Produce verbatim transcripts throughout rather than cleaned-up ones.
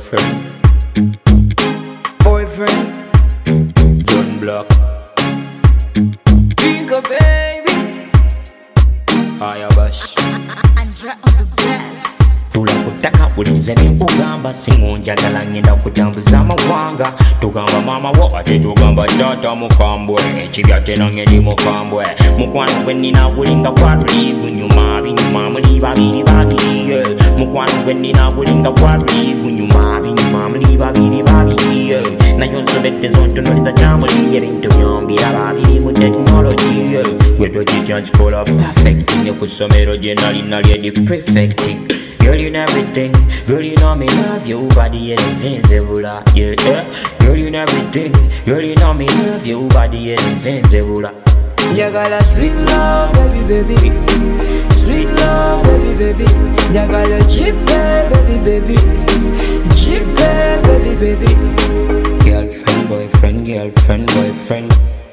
girlfriend, boyfriend, John Block, Bingo baby, Ayabash. Andra on the bed. Tula kutaka ulize ni kugamba singo njagala ngenda kutambuza amawanga tugamba mama wo ate tugamba tata mukambwe ekibya tena ngeri mukambwe mukwano gwe nina gulinga gwaluli gunyuma binyuma muli babiri babiri mukwano gwe nina gulinga gwaluli gunyuma binyuma muli babiri babiri nayo nsobedde zontunuliza kyamuli ebintu byombira babiri mu technology gwe tokitya nkikola perfect ne ku ssomero gye nali nali edi prefect. Girl, you know everything. Girl, you know me love you. Body and zenzebula. Yeah, yeah. Girl, you know everything. Girl, you know me love you. Body and zenzebula. Jagala sweet love, baby, baby. Sweet love, baby, baby. Jagala cheap, baby, baby. Cheap, baby, baby. Girlfriend, boyfriend, girlfriend, boyfriend.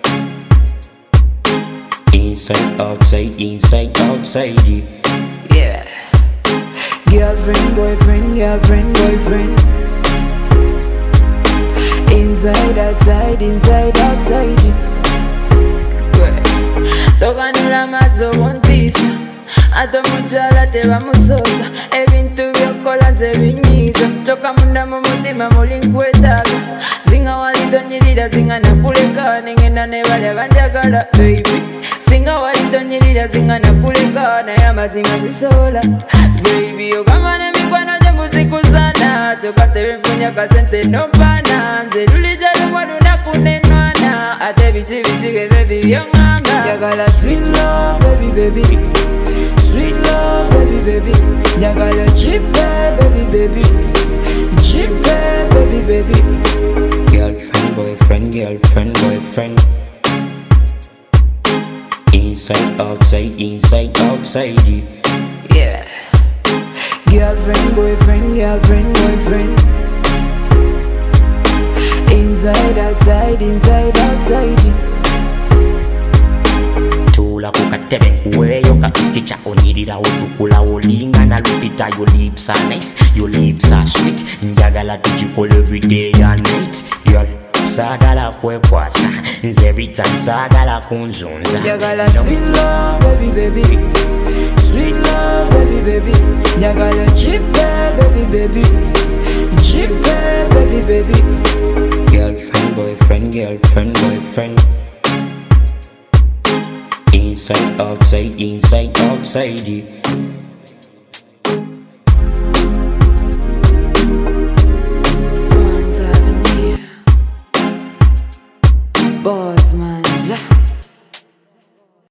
Inside, outside, inside, outside. Yeah. Girlfriend, boyfriend, girlfriend, boyfriend. Inside, outside, inside, outside. Toganula mazo wontisa ato mujala teba musoza ebintu byokola nze binyiza toka munda mu mutima mulinkwetaaga singa walitonyirira singa nakuleka nengenda nebali abanjagala baby singa walitonyirira singa nakuleka naye amazima zisobola baby ogamba nemikwano gye muzikuzana toka tebifunya kasente nopana nze lulija lumwa lunaku nenwana ate biki bikigeze bibyongamba jagala sweet love baby baby sweet love baby baby jagala cheap baby baby cheap baby baby. Girlfriend, boyfriend, girlfriend, boyfriend. Inside, outside, inside, outside. Yeah. Girlfriend, boyfriend, girlfriend, boyfriend. Inside, outside, inside, outside. Tula kukatebe nkuweyo kakicha onyirira otukula olingana lupita. Your lips are nice, your lips are sweet. Njagala tujikole every day and night. Girl, sagala kwekwasa nze every time sagala kunzunza. Jagala sweet love baby baby. Sweet love baby baby. Jagala cheap baby baby. Cheap baby baby. Girlfriend, boyfriend, girlfriend, boyfriend. Inside, outside, inside, outside. Swans Avenue. Boss man.